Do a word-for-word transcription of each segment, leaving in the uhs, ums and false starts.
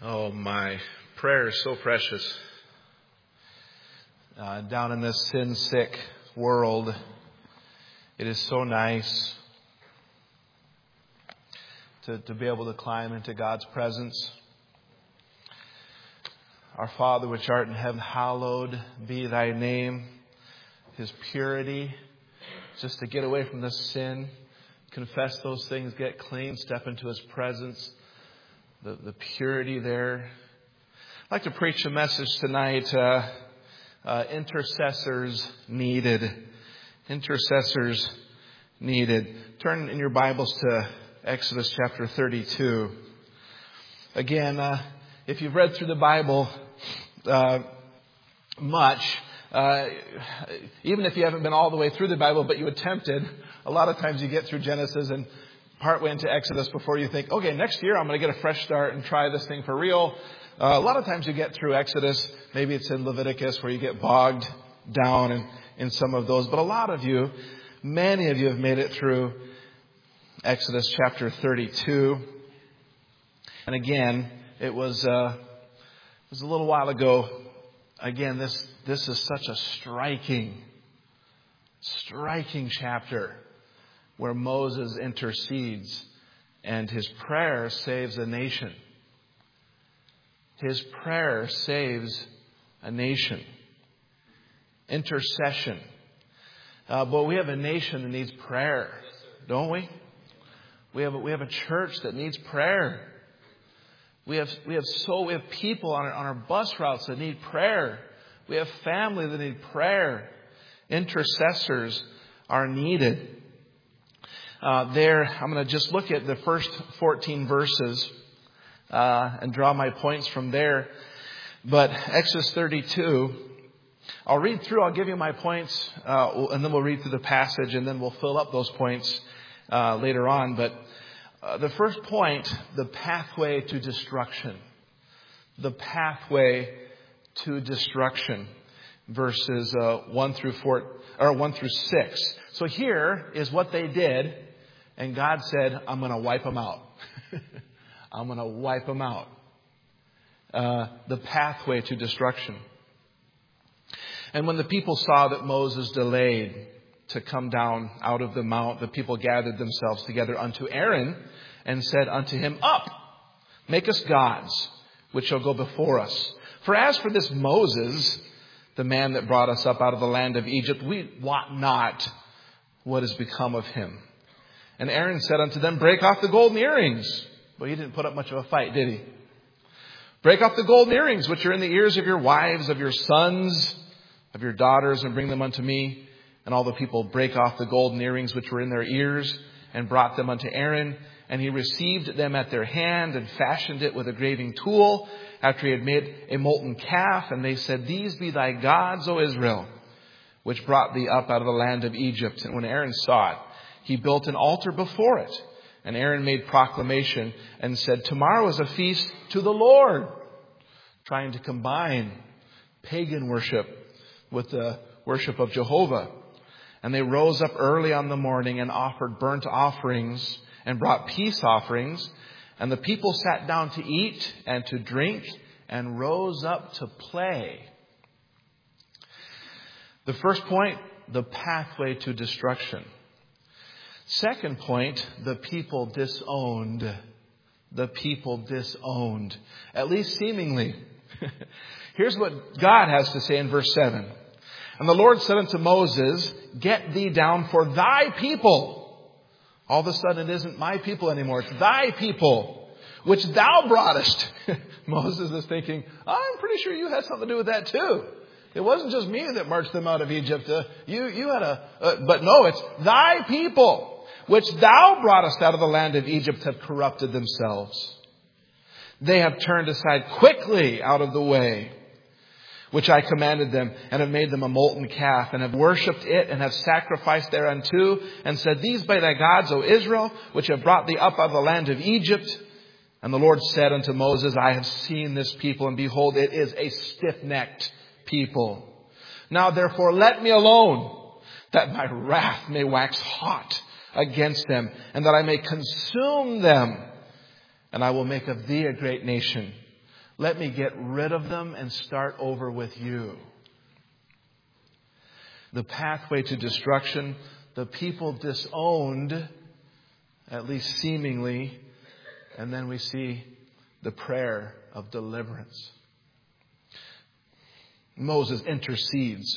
Oh my, prayer is so precious. Uh, down in this sin-sick world, it is so nice to, to be able to climb into God's presence. Our Father which art in heaven, hallowed be thy name. His purity, just to get away from the sin, confess those things, get clean, step into His presence. The, the purity there. I'd like to preach a message tonight, uh, uh, intercessors needed. Intercessors needed. Turn in your Bibles to Exodus chapter thirty-two. Again, uh, if you've read through the Bible uh, much, uh, even if you haven't been all the way through the Bible, but you attempted, a lot of times you get through Genesis and partway into Exodus before you think, okay, next year I'm going to get a fresh start and try this thing for real. Uh, a lot of times you get through Exodus. Maybe it's in Leviticus where you get bogged down in, in some of those. But a lot of you, many of you have made it through Exodus chapter thirty-two. And again, it was, uh, it was a little while ago. Again, this, this is such a striking, striking chapter, where Moses intercedes and his prayer saves a nation. His prayer saves a nation. Intercession. Uh, but we have a nation that needs prayer, don't we? We have a, we have a church that needs prayer. We have we have so we have people on our, on our bus routes that need prayer. We have family that need prayer. Intercessors are needed. Uh, there, I'm going to just look at the first fourteen verses uh, and draw my points from there. But Exodus thirty-two, I'll read through, I'll give you my points, uh, and then we'll read through the passage, and then we'll fill up those points uh, later on. But uh, the first point, the pathway to destruction. The pathway to destruction. Verses uh, one through four, or one through six. So here is what they did. And God said, I'm going to wipe them out. I'm going to wipe them out. Uh, the pathway to destruction. And when the people saw that Moses delayed to come down out of the mount, the people gathered themselves together unto Aaron and said unto him, Up, make us gods, which shall go before us. For as for this Moses, the man that brought us up out of the land of Egypt, we wot not what has become of him. And Aaron said unto them, Break off the golden earrings. Well, he didn't put up much of a fight, did he? Break off the golden earrings, which are in the ears of your wives, of your sons, of your daughters, and bring them unto me. And all the people brake off the golden earrings, which were in their ears, and brought them unto Aaron. And he received them at their hand, and fashioned it with a graving tool, after he had made a molten calf. And they said, These be thy gods, O Israel, which brought thee up out of the land of Egypt. And when Aaron saw it, he built an altar before it. And Aaron made proclamation and said, Tomorrow is a feast to the Lord. Trying to combine pagan worship with the worship of Jehovah. And they rose up early on the morning and offered burnt offerings and brought peace offerings. And the people sat down to eat and to drink and rose up to play. The first point, the pathway to destruction. Second point, the people disowned. The people disowned. At least seemingly. Here's what God has to say in verse seven. And the Lord said unto Moses, Get thee down, for thy people. All of a sudden it isn't my people anymore. It's thy people, which thou broughtest. Moses is thinking, I'm pretty sure you had something to do with that too. It wasn't just me that marched them out of Egypt. Uh, you, you had a, uh, but no, it's thy people, which thou broughtest out of the land of Egypt, have corrupted themselves. They have turned aside quickly out of the way, which I commanded them, and have made them a molten calf, and have worshipped it, and have sacrificed thereunto, and said, These be thy gods, O Israel, which have brought thee up out of the land of Egypt. And the Lord said unto Moses, I have seen this people, and behold, it is a stiff-necked people. Now therefore let me alone, that my wrath may wax hot against them, and that I may consume them. And I will make of thee a great nation. Let me get rid of them and start over with you. The pathway to destruction, the people disowned, at least seemingly, and then we see the prayer of deliverance. Moses intercedes.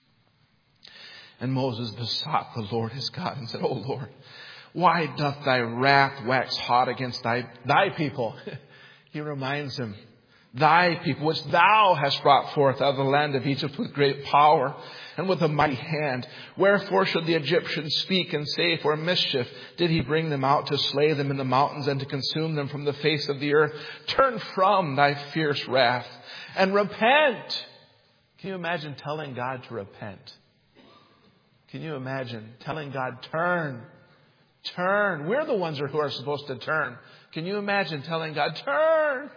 And Moses besought the Lord his God and said, O Lord, why doth thy wrath wax hot against thy, thy people? He reminds him, thy people, which thou hast brought forth out of the land of Egypt with great power and with a mighty hand. Wherefore should the Egyptians speak and say, for mischief did he bring them out to slay them in the mountains and to consume them from the face of the earth? Turn from thy fierce wrath and repent. Can you imagine telling God to repent? Can you imagine telling God, turn, turn? We're the ones who are supposed to turn. Can you imagine telling God, turn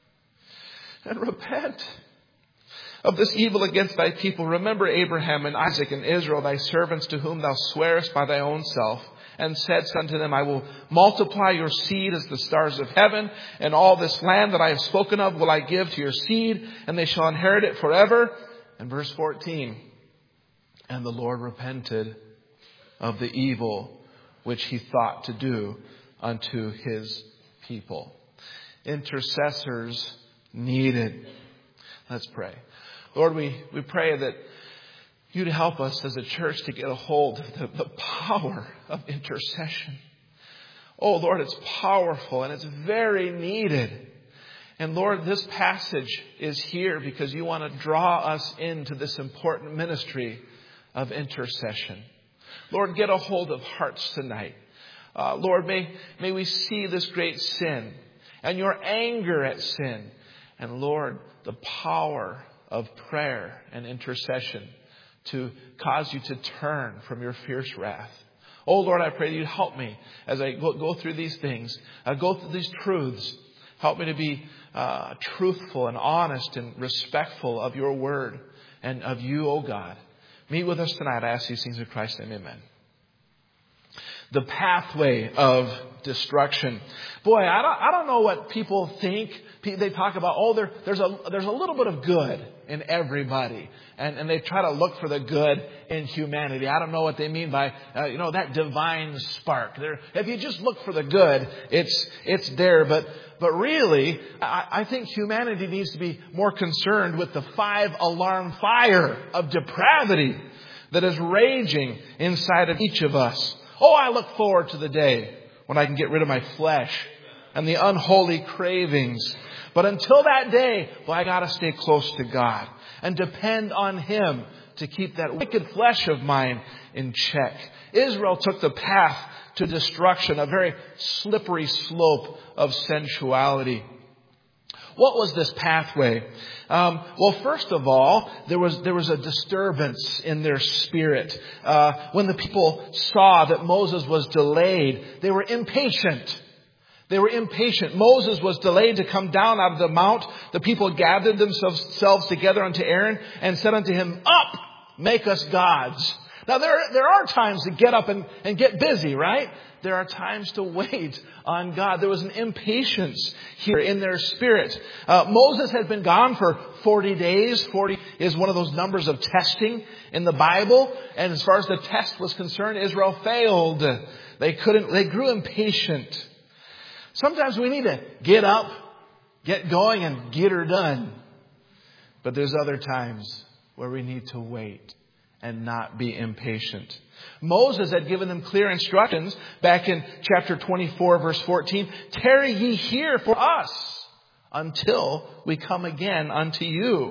and repent of this evil against thy people? Remember Abraham and Isaac and Israel, thy servants, to whom thou swearest by thy own self, and saidst unto them, I will multiply your seed as the stars of heaven, and all this land that I have spoken of will I give to your seed, and they shall inherit it forever. And verse fourteen, and the Lord repented of the evil which he thought to do unto his people. Intercessors needed. Let's pray. Lord, we, we pray that you'd help us as a church to get a hold of the, the power of intercession. Oh, Lord, it's powerful and it's very needed. And Lord, this passage is here because you want to draw us into this important ministry of intercession. Lord, get a hold of hearts tonight. Uh, Lord, may, may we see this great sin and your anger at sin. And Lord, the power of prayer and intercession to cause you to turn from your fierce wrath. Oh Lord, I pray that you'd help me as I go, go through these things, uh, go through these truths. Help me to be uh, truthful and honest and respectful of your word and of you, oh God. Meet with us tonight. I ask these things in Christ's name. Amen. The pathway of destruction. Boy, I don't, I don't know what people think. They talk about, oh, there, there's a there's a little bit of good in everybody. And, and they try to look for the good in humanity. I don't know what they mean by, uh, you know, that divine spark. There, if you just look for the good, it's it's there. But but really, I, I think humanity needs to be more concerned with the five alarm fire of depravity that is raging inside of each of us. Oh, I look forward to the day when I can get rid of my flesh and the unholy cravings. But until that day, well, I got to stay close to God and depend on Him to keep that wicked flesh of mine in check. Israel took the path to destruction, a very slippery slope of sensuality. What was this pathway? Um, well, first of all, there was there was a disturbance in their spirit. Uh, when the people saw that Moses was delayed, they were impatient. They were impatient. Moses was delayed to come down out of the mount. The people gathered themselves together unto Aaron and said unto him, Up, make us gods. Now, there, there are times to get up and, and get busy, right? There are times to wait on God. There was an impatience here in their spirit. Uh, Moses had been gone for forty days. forty is one of those numbers of testing in the Bible. And as far as the test was concerned, Israel failed. They couldn't, they grew impatient. Sometimes we need to get up, get going, and get her done. But there's other times where we need to wait and not be impatient. Moses had given them clear instructions back in chapter twenty-four, verse fourteen. Tarry ye here for us until we come again unto you.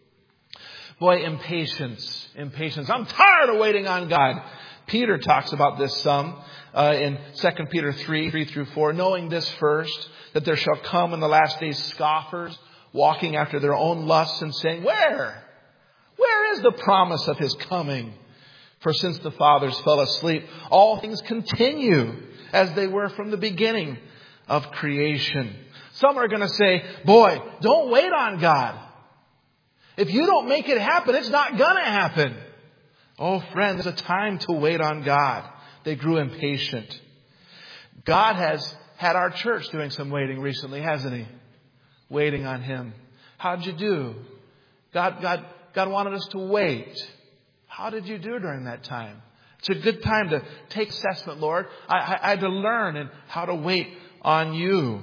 Boy, impatience, impatience. I'm tired of waiting on God. Peter talks about this some uh, in Second Peter three, three through four. Knowing this first, that there shall come in the last days scoffers, walking after their own lusts and saying, Where? Where is the promise of His coming? For since the fathers fell asleep, all things continue as they were from the beginning of creation. Some are going to say, boy, don't wait on God. If you don't make it happen, it's not going to happen. Oh, friend, there's a time to wait on God. They grew impatient. God has had our church doing some waiting recently, hasn't He? waiting on Him. How did you do? God, God, God wanted us to wait. How did you do during that time? It's a good time to take assessment, Lord. I, I, I had to learn and how to wait on you.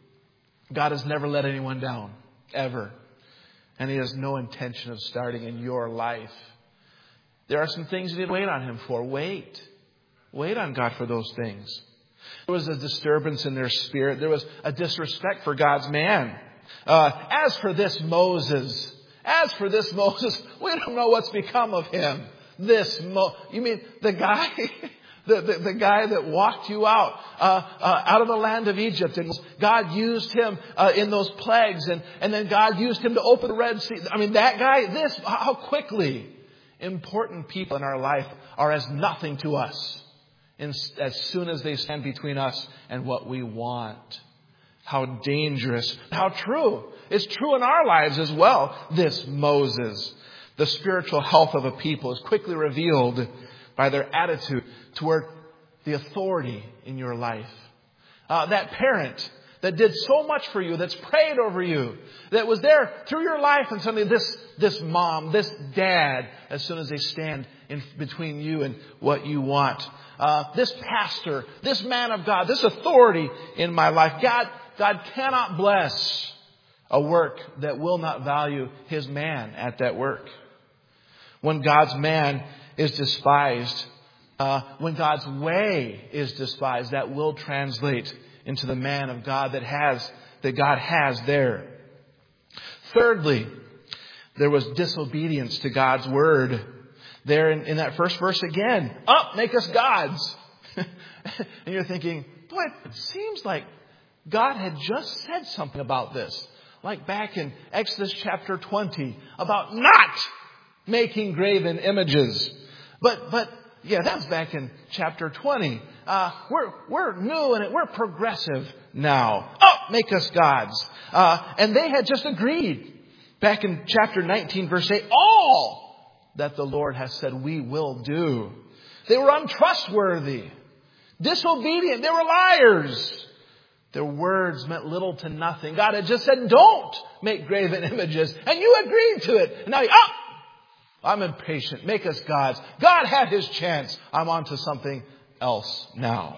God has never let anyone down, ever. And He has no intention of starting in your life. There are some things you need to wait on Him for. Wait. Wait on God for those things. There was a disturbance in their spirit. There was a disrespect for God's man. Uh, as for this Moses, as for this Moses, we don't know what's become of him. This Mo, you mean the guy, the, the, the guy that walked you out, uh, uh, out of the land of Egypt, and God used him uh, in those plagues, and, and then God used him to open the Red Sea. I mean, that guy, this, how quickly important people in our life are as nothing to us in, as soon as they stand between us and what we want. How dangerous, how true. It's true in our lives as well. This Moses, the spiritual health of a people is quickly revealed by their attitude toward the authority in your life. Uh, that parent that did so much for you, that's prayed over you, that was there through your life, and suddenly this, this mom, this dad, as soon as they stand in between you and what you want. Uh, this pastor, this man of God, this authority in my life. God, God cannot bless a work that will not value His man at that work. When God's man is despised, uh, when God's way is despised, that will translate into the man of God that has, that God has there. Thirdly, there was disobedience to God's word. There in, in that first verse again, up, make us gods. And you're thinking, boy, it seems like God had just said something about this. Like back in Exodus chapter twenty, about not making graven images. But, but, yeah, that was back in chapter twenty. Uh, we're, we're new and we're progressive now. Oh, make us gods. Uh, and they had just agreed back in chapter nineteen, verse eight, all that the Lord has said we will do. They were untrustworthy, disobedient. They were liars. Their words meant little to nothing. God had just said, don't make graven images. And you agreed to it. And now, you, oh, I'm impatient. Make us gods. God had His chance. I'm on to something else now.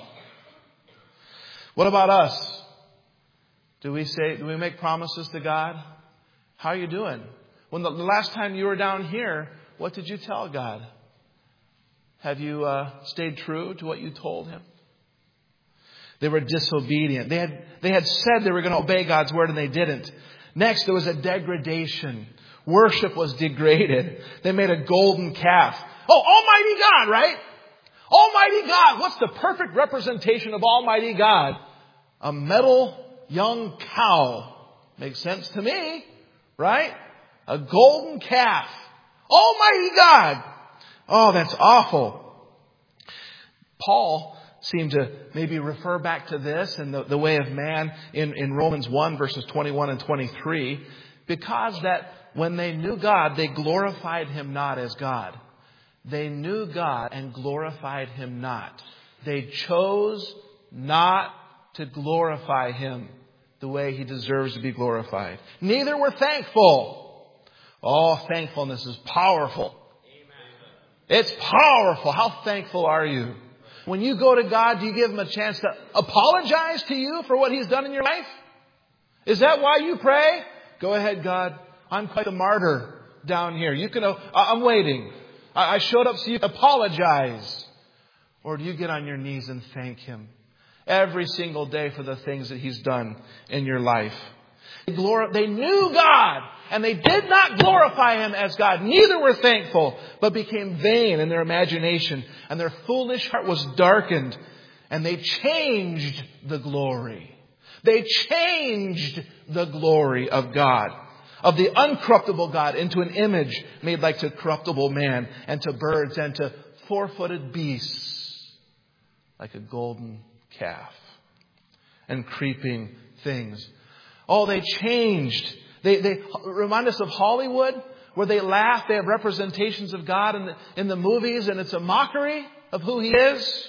What about us? Do we say, do we make promises to God? How are you doing? When the last time you were down here, what did you tell God? Have you uh, stayed true to what you told Him? They were disobedient. They had, they had said they were going to obey God's word and they didn't. Next, there was a degradation. Worship was degraded. They made a golden calf. Oh, Almighty God, right? Almighty God. What's the perfect representation of Almighty God? A metal young cow. Makes sense to me, right? A golden calf. Almighty God. Oh, that's awful. Paul seem to maybe refer back to this and the, the way of man in, in Romans one, verses twenty-one and twenty-three, because that when they knew God, they glorified Him not as God. They knew God and glorified Him not. They chose not to glorify Him the way He deserves to be glorified. Neither were thankful. Oh, thankfulness is powerful. Amen. It's powerful. How thankful are you? When you go to God, do you give Him a chance to apologize to you for what He's done in your life? Is that why you pray? Go ahead, God. I'm quite a martyr down here. You can. Uh, I'm waiting. I, I showed up so you can apologize. Or do you get on your knees and thank Him every single day for the things that He's done in your life? They, glor- they knew God and they did not glorify Him as God. Neither were thankful, but became vain in their imagination. And their foolish heart was darkened. And they changed the glory. They changed the glory of God, of the uncorruptible God, into an image made like to corruptible man, and to birds, and to four-footed beasts, like a golden calf, and creeping things. Oh, they changed. They, they remind us of Hollywood, where they laugh. They have representations of God in the, in the movies, and it's a mockery of who He is.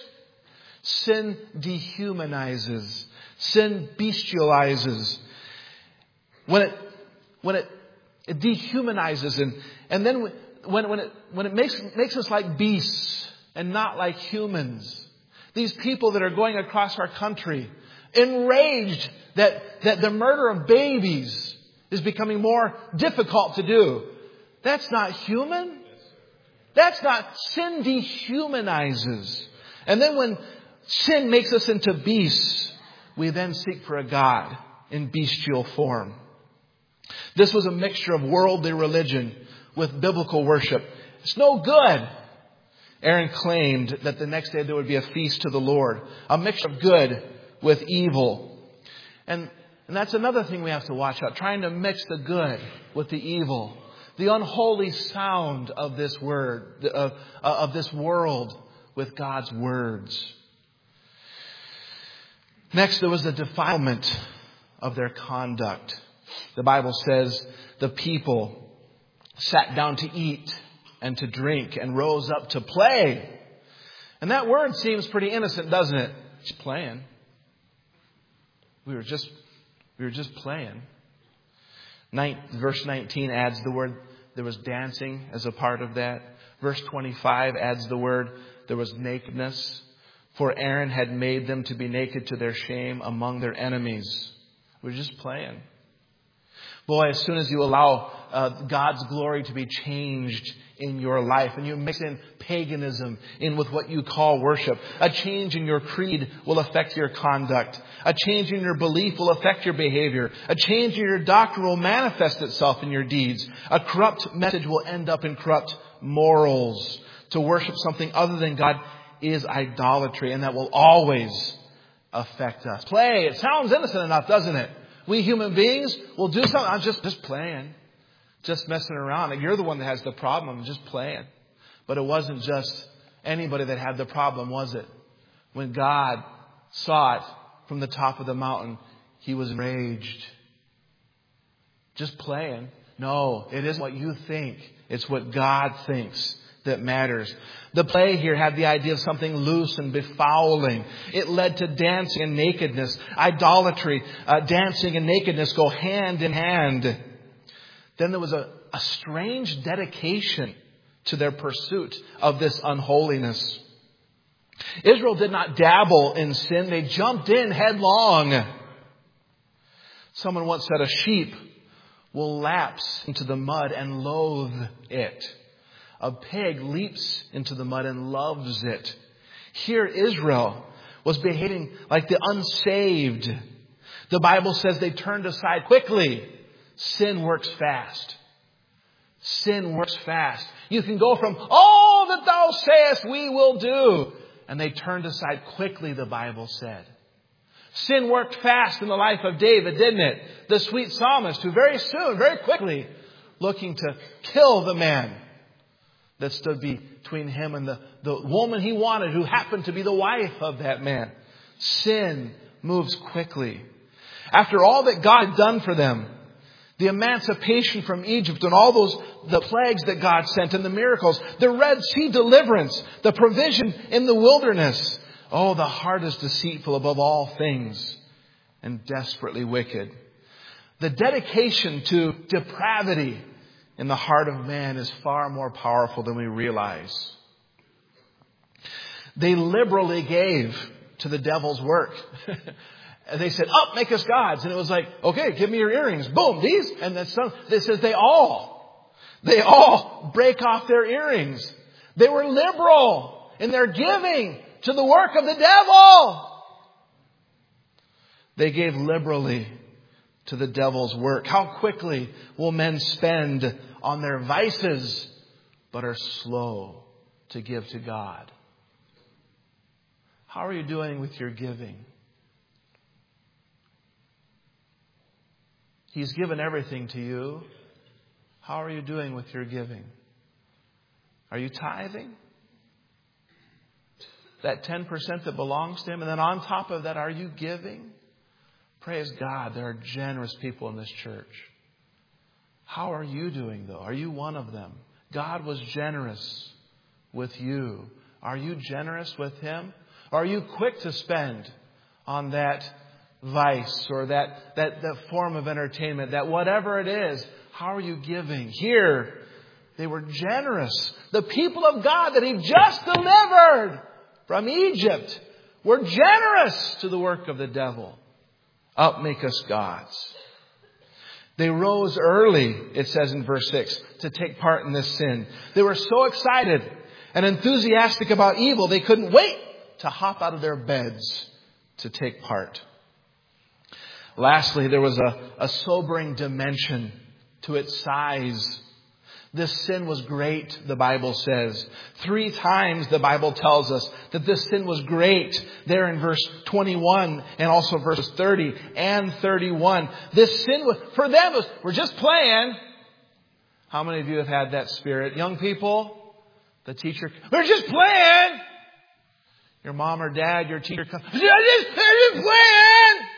Sin dehumanizes. Sin bestializes. when it when it, it dehumanizes and and then when when it when it makes makes us like beasts and not like humans. These people that are going across our country, enraged that that the murder of babies is becoming more difficult to do. That's not human. That's not, sin dehumanizes. And then when sin makes us into beasts, we then seek for a God in bestial form. This was a mixture of worldly religion with biblical worship. It's no good. Aaron claimed that the next day there would be a feast to the Lord. A mixture of good with evil. And, and that's another thing we have to watch out. Trying to mix the good with the evil. The unholy sound of this word, of, of this world with God's words. Next, there was the defilement of their conduct. The Bible says the people sat down to eat and to drink and rose up to play. And that word seems pretty innocent, doesn't it? Just playing. We were just, we were just playing. Ninth, verse nineteen adds the word, there was dancing as a part of that. Verse twenty-five adds the word, there was nakedness. For Aaron had made them to be naked to their shame among their enemies. We were just playing. Boy, as soon as you allow uh, God's glory to be changed in your life and you mix in paganism in with what you call worship, a change in your creed will affect your conduct. A change in your belief will affect your behavior. A change in your doctrine will manifest itself in your deeds. A corrupt message will end up in corrupt morals. To worship something other than God is idolatry, and that will always affect us. Play. It sounds innocent enough, doesn't it? We human beings will do something. I'm just, just playing. Just messing around. And you're the one that has the problem. I'm just playing. But it wasn't just anybody that had the problem, was it? When God saw it from the top of the mountain, He was enraged. Just playing. No, it isn't what you think. It's what God thinks that matters. The play here had the idea of something loose and befouling. It led to dancing and nakedness. Idolatry, uh, dancing and nakedness go hand in hand. Then there was a, a strange dedication to their pursuit of this unholiness. Israel did not dabble in sin. They jumped in headlong. Someone once said a sheep will lapse into the mud and loathe it. A pig leaps into the mud and loves it. Here Israel was behaving like the unsaved. The Bible says they turned aside quickly. Sin works fast. Sin works fast. You can go from all that thou sayest we will do. And they turned aside quickly, the Bible said. Sin worked fast in the life of David, didn't it? The sweet psalmist who very soon, very quickly, looking to kill the man that stood between him and the, the woman he wanted, who happened to be the wife of that man. Sin moves quickly. After all that God had done for them, the emancipation from Egypt and all those, the plagues that God sent and the miracles, the Red Sea deliverance, the provision in the wilderness. Oh, the heart is deceitful above all things and desperately wicked. The dedication to depravity in the heart of man is far more powerful than we realize. They liberally gave to the devil's work. They said, up, make us gods. And it was like, okay, give me your earrings. Boom, these. And then some, it says they all, they all break off their earrings. They were liberal in their giving to the work of the devil. They gave liberally to the devil's work. How quickly will men spend on their vices, but are slow to give to God? How are you doing with your giving? He's given everything to you. How are you doing with your giving? Are you tithing? That ten percent that belongs to Him. And then on top of that, are you giving? Praise God, there are generous people in this church. How are you doing, though? Are you one of them? God was generous with you. Are you generous with Him? Are you quick to spend on that vice or that, that, that form of entertainment, that whatever it is, how are you giving? Here, they were generous. The people of God that He just delivered from Egypt were generous to the work of the devil. Up make us gods. They rose early, it says in verse six, to take part in this sin. They were so excited and enthusiastic about evil, they couldn't wait to hop out of their beds to take part. Lastly, there was a, a sobering dimension to its size. This sin was great, the Bible says. Three times the Bible tells us that this sin was great. There in verse twenty-one and also verses thirty and thirty-one. This sin was, for them, was, we're just playing. How many of you have had that spirit? Young people, the teacher, we're just playing. Your mom or dad, your teacher comes, we're just, we're just playing.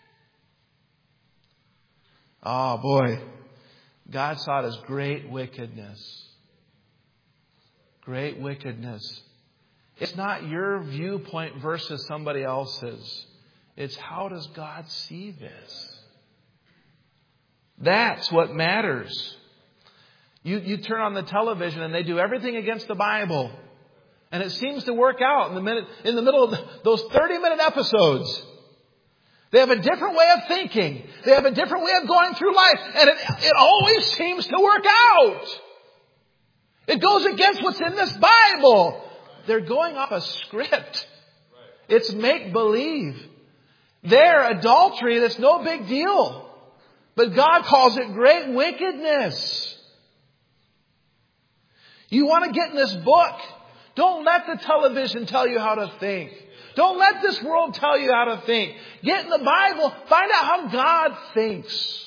Oh boy. God saw it as great wickedness. Great wickedness. It's not your viewpoint versus somebody else's. It's how does God see this? That's what matters. You, you turn on the television and they do everything against the Bible. And it seems to work out in the minute, in the middle of those thirty minute episodes. They have a different way of thinking. They have a different way of going through life. And it, it always seems to work out. It goes against what's in this Bible. They're going off a script. It's make-believe. They're adultery, that's no big deal. But God calls it great wickedness. You want to get in this book? Don't let the television tell you how to think. Don't let this world tell you how to think. Get in the Bible. Find out how God thinks.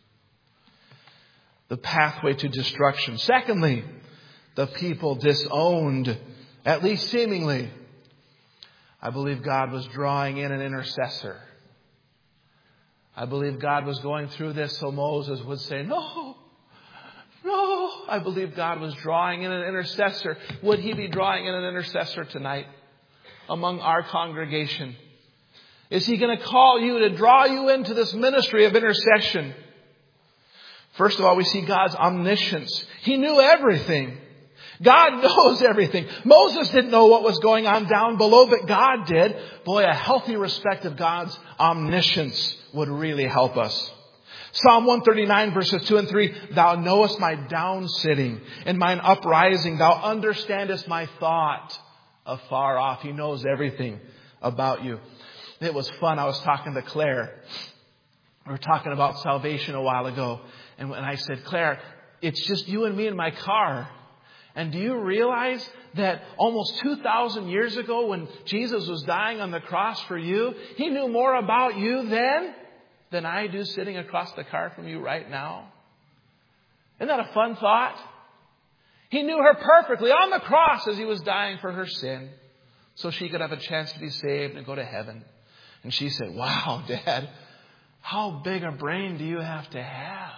The pathway to destruction. Secondly, the people disowned, at least seemingly. I believe God was drawing in an intercessor. I believe God was going through this so Moses would say, no, no. I believe God was drawing in an intercessor. Would He be drawing in an intercessor tonight? Among our congregation? Is He going to call you to draw you into this ministry of intercession? First of all, we see God's omniscience. He knew everything. God knows everything. Moses didn't know what was going on down below, but God did. Boy, a healthy respect of God's omniscience would really help us. Psalm one thirty-nine verses two and three. Thou knowest my down sitting and mine uprising. Thou understandest my thought. Afar off. He knows everything about you. It was fun. I was talking to Claire. We were talking about salvation a while ago. And when I said, Claire, it's just you and me in my car. And do you realize that almost two thousand years ago when Jesus was dying on the cross for you, He knew more about you then than I do sitting across the car from you right now? Isn't that a fun thought? He knew her perfectly on the cross as He was dying for her sin so she could have a chance to be saved and go to heaven. And she said, wow, Dad, how big a brain do you have to have?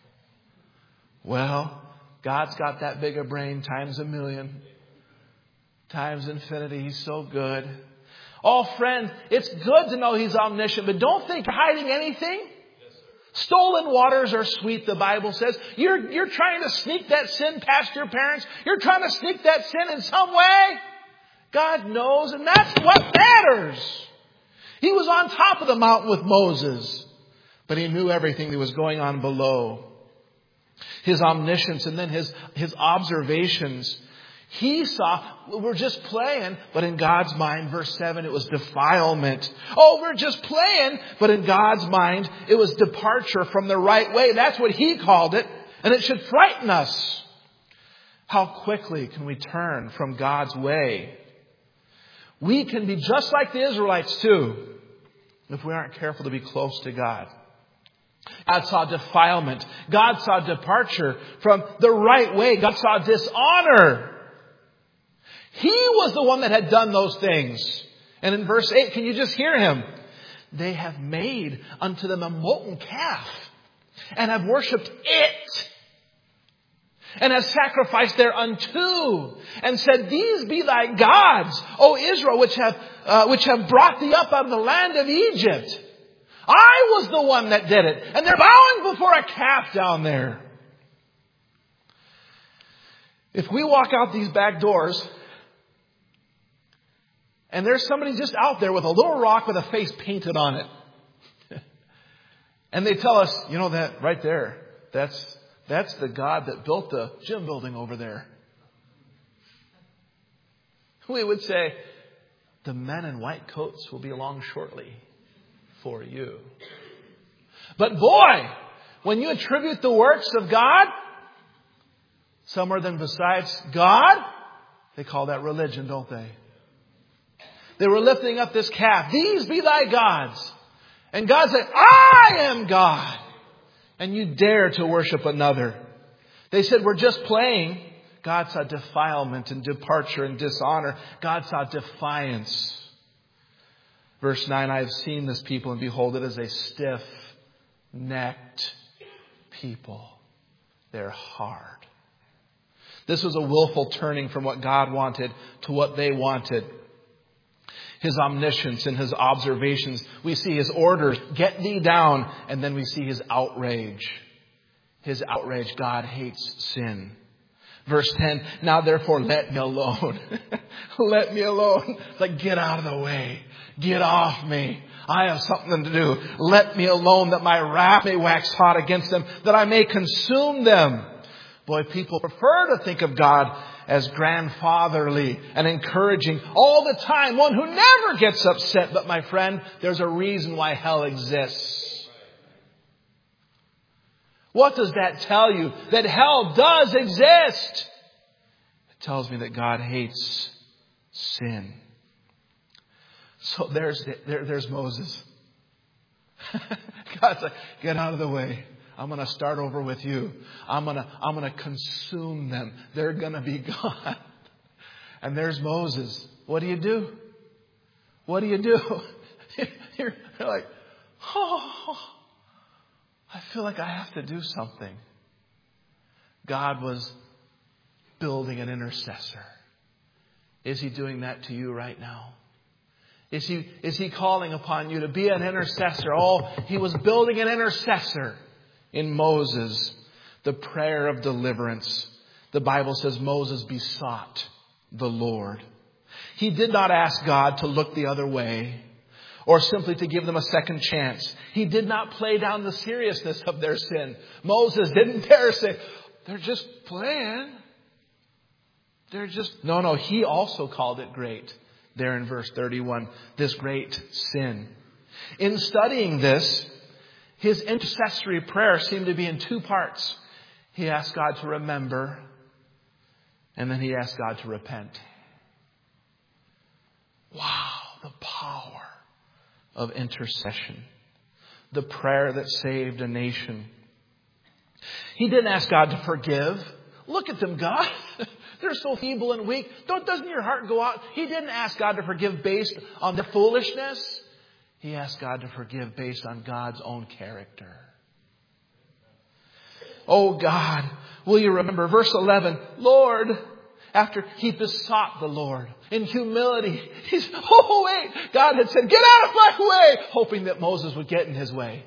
Well, God's got that big a brain times a million, times infinity. He's so good. Oh, friend, it's good to know He's omniscient, but don't think you're hiding anything. Stolen waters are sweet, the Bible says. You're, you're trying to sneak that sin past your parents. You're trying to sneak that sin in some way. God knows, and that's what matters. He was on top of the mountain with Moses, but He knew everything that was going on below. His omniscience and then His, his observations. He saw, we're just playing, but in God's mind, verse seven, it was defilement. Oh, we're just playing, but in God's mind, it was departure from the right way. That's what He called it, and it should frighten us. How quickly can we turn from God's way? We can be just like the Israelites too, if we aren't careful to be close to God. God saw defilement. God saw departure from the right way. God saw dishonor. He was the one that had done those things. And in verse eight, can you just hear Him? They have made unto them a molten calf and have worshipped it and have sacrificed thereunto and said, these be thy gods, O Israel, which have, uh, which have brought thee up out of the land of Egypt. I was the one that did it. And they're bowing before a calf down there. If we walk out these back doors and there's somebody just out there with a little rock with a face painted on it, and they tell us, you know, that right there, that's that's the God that built the gym building over there. We would say, the men in white coats will be along shortly for you. But boy, when you attribute the works of God somewhere than besides God, they call that religion, don't they? They were lifting up this calf. These be thy gods. And God said, I am God. And you dare to worship another. They said, we're just playing. God saw defilement and departure and dishonor. God saw defiance. Verse nine, I have seen this people, and behold, it is a stiff-necked people. They're hard. This was a willful turning from what God wanted to what they wanted. His omniscience and His observations. We see His orders, get thee down, and then we see His outrage. His outrage. God hates sin. Verse ten, now therefore let me alone. Let me alone. It's like, get out of the way. Get off me. I have something to do. Let me alone that my wrath may wax hot against them, that I may consume them. Boy, people prefer to think of God as grandfatherly and encouraging all the time. One who never gets upset. But my friend, there's a reason why hell exists. What does that tell you? That hell does exist. It tells me that God hates sin. So there's there, there's Moses. God's like, get out of the way. I'm going to start over with you. I'm going to I'm going to consume them. They're going to be gone. And there's Moses. What do you do? What do you do? You're like, oh, I feel like I have to do something. God was building an intercessor. Is He doing that to you right now? Is He, is He calling upon you to be an intercessor? Oh, He was building an intercessor in Moses, the prayer of deliverance. The Bible says Moses besought the Lord. He did not ask God to look the other way or simply to give them a second chance. He did not play down the seriousness of their sin. Moses didn't dare say, they're just playing. They're just... No, no, he also called it great. There in verse thirty-one, this great sin. In studying this, his intercessory prayer seemed to be in two parts. He asked God to remember, and then he asked God to repent. Wow, the power of intercession. The prayer that saved a nation. He didn't ask God to forgive. Look at them, God. They're so feeble and weak. Don't, doesn't your heart go out? He didn't ask God to forgive based on their foolishness. He asked God to forgive based on God's own character. Oh God, will you remember verse eleven? Lord, after he besought the Lord in humility, he's, oh wait, God had said, get out of my way, hoping that Moses would get in his way.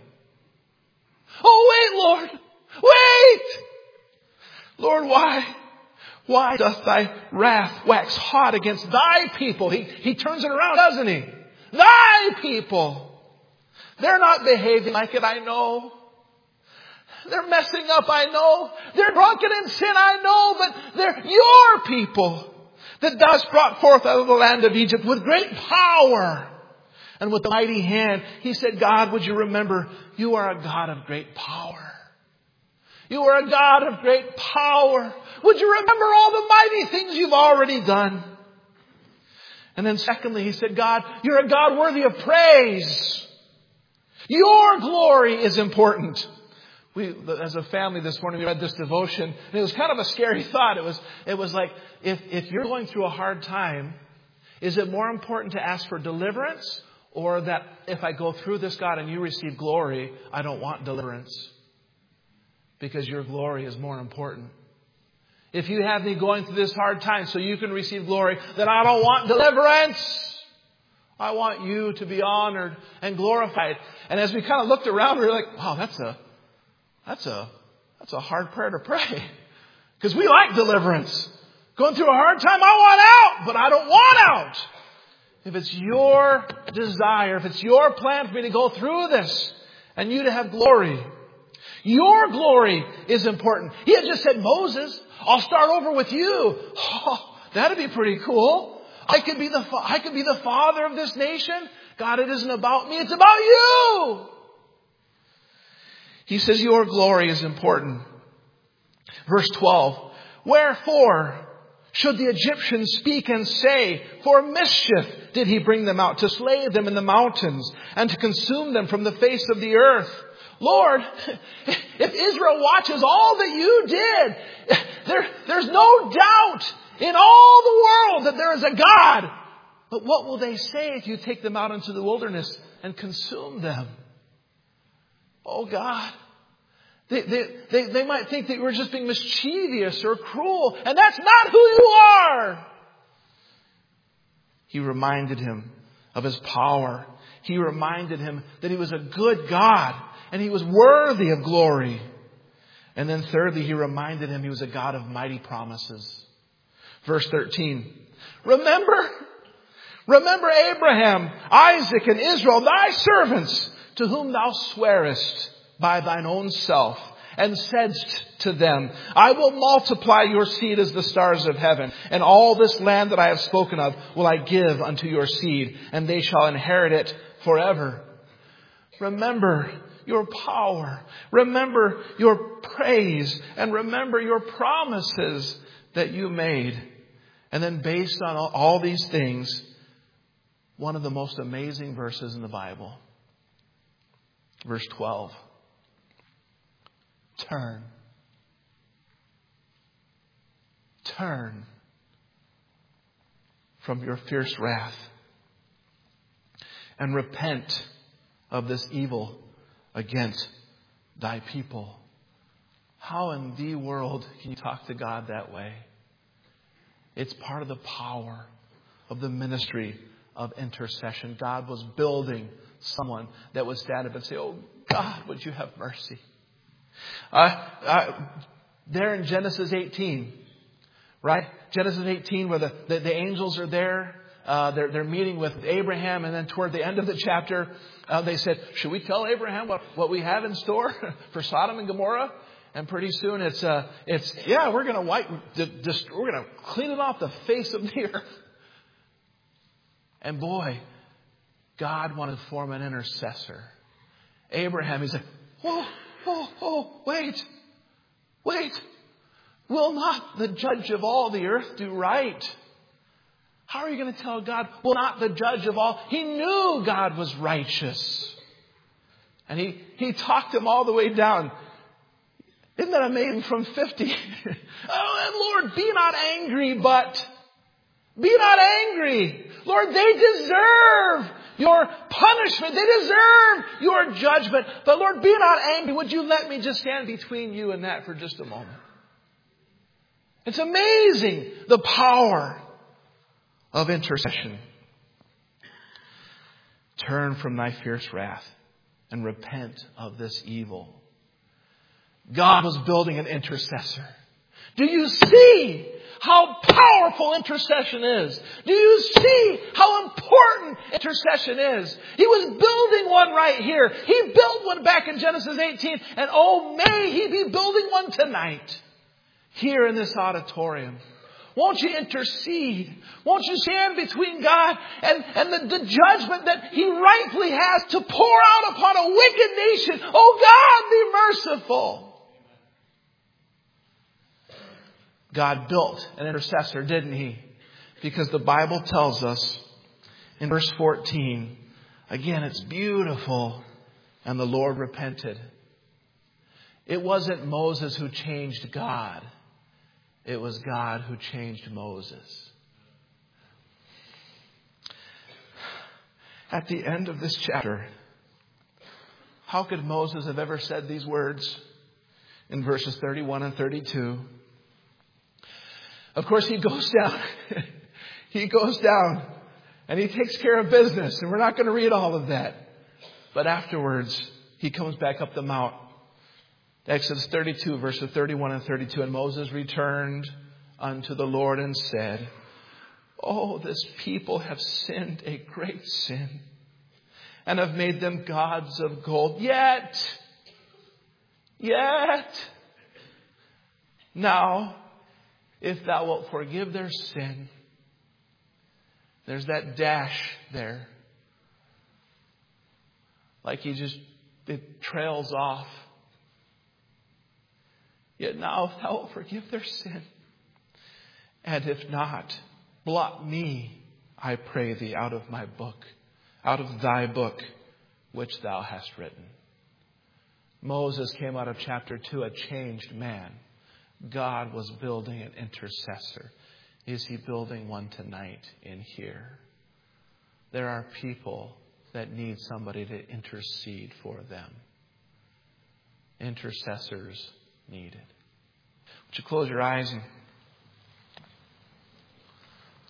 Oh wait, Lord, wait! Lord, why? Why doth thy wrath wax hot against thy people? He, he turns it around, doesn't he? Thy people. They're not behaving like it, I know. They're messing up, I know. They're drunken in sin, I know. But they're your people that thou hast brought forth out of the land of Egypt with great power and with a mighty hand. He said, God, would you remember, you are a God of great power. You are a God of great power. Would you remember all the mighty things you've already done? And then secondly, he said, God, you're a God worthy of praise. Your glory is important. We, as a family this morning, we read this devotion, and it was kind of a scary thought. It was, it was like, if, if you're going through a hard time, is it more important to ask for deliverance, or that if I go through this, God, and you receive glory, I don't want deliverance? Because your glory is more important. If you have me going through this hard time so you can receive glory, then I don't want deliverance. I want you to be honored and glorified. And as we kind of looked around, we were like, wow, that's a, that's a, that's a hard prayer to pray. Because we like deliverance. Going through a hard time, I want out, but I don't want out. If it's your desire, if it's your plan for me to go through this and you to have glory, your glory is important. He had just said, Moses, I'll start over with you. Oh, that'd be pretty cool. I could be the, I could be the father of this nation. God, it isn't about me. It's about you. He says your glory is important. Verse twelve. Wherefore should the Egyptians speak and say, for mischief did he bring them out, to slay them in the mountains and to consume them from the face of the earth? Lord, if Israel watches all that you did, there, there's no doubt in all the world that there is a God. But what will they say if you take them out into the wilderness and consume them? Oh God. They, they, they, they might think that you were just being mischievous or cruel. And that's not who you are. He reminded him of his power. He reminded him that he was a good God. And he was worthy of glory. And then thirdly, he reminded him he was a God of mighty promises. Verse thirteen. Remember, remember Abraham, Isaac, and Israel, thy servants, to whom thou swearest by thine own self, and saidst to them, I will multiply your seed as the stars of heaven, and all this land that I have spoken of will I give unto your seed, and they shall inherit it forever. Remember your power. Remember your praise. And remember your promises that you made. And then based on all these things, one of the most amazing verses in the Bible. Verse twelve. Turn. Turn from your fierce wrath and repent of this evil against thy people. How in the world can you talk to God that way? It's part of the power of the ministry of intercession. God was building someone that would stand up and say, oh God, would you have mercy? Uh, uh, there in Genesis eighteen, right? Genesis eighteen where the, the, the angels are there. Uh, they're, they're meeting with Abraham, and then toward the end of the chapter, uh, they said, should we tell Abraham what, what we have in store for Sodom and Gomorrah? And pretty soon it's, uh, it's yeah, we're going to wipe, just, we're going to clean it off the face of the earth. And boy, God wanted to form an intercessor. Abraham, he's like, oh, oh, oh, wait, wait. Will not the judge of all the earth do right? How are you going to tell God, well, not the judge of all? He knew God was righteous. And he, he talked him all the way down. Isn't that amazing? From fifty. Oh, and Lord, be not angry, but be not angry. Lord, they deserve your punishment. They deserve your judgment. But Lord, be not angry. Would you let me just stand between you and that for just a moment? It's amazing the power of intercession. Turn from thy fierce wrath and repent of this evil. God was building an intercessor. Do you see how powerful intercession is? Do you see how important intercession is? He was building one right here. He built one back in Genesis eighteen. And oh, may he be building one tonight here in this auditorium. Won't you intercede? Won't you stand between God and, and the, the judgment that he rightfully has to pour out upon a wicked nation? Oh God, be merciful. God built an intercessor, didn't he? Because the Bible tells us in verse fourteen, again, it's beautiful, and the Lord repented. It wasn't Moses who changed God. It was God who changed Moses. At the end of this chapter, how could Moses have ever said these words in verses thirty-one and thirty-two? Of course, he goes down. he goes down and he takes care of business. And we're not going to read all of that. But afterwards, he comes back up the mount. Exodus thirty-two, verses thirty-one and thirty-two. And Moses returned unto the Lord and said, Oh, this people have sinned a great sin, and have made them gods of gold. Yet, yet, now, if thou wilt forgive their sin, there's that dash there. Like he just, it trails off. Yet now, if thou wilt forgive their sin, and if not, blot me, I pray thee, out of my book, out of thy book, which thou hast written. Moses came out of chapter two a changed man. God was building an intercessor. Is he building one tonight in here? There are people that need somebody to intercede for them. Intercessors needed. Would you close your eyes and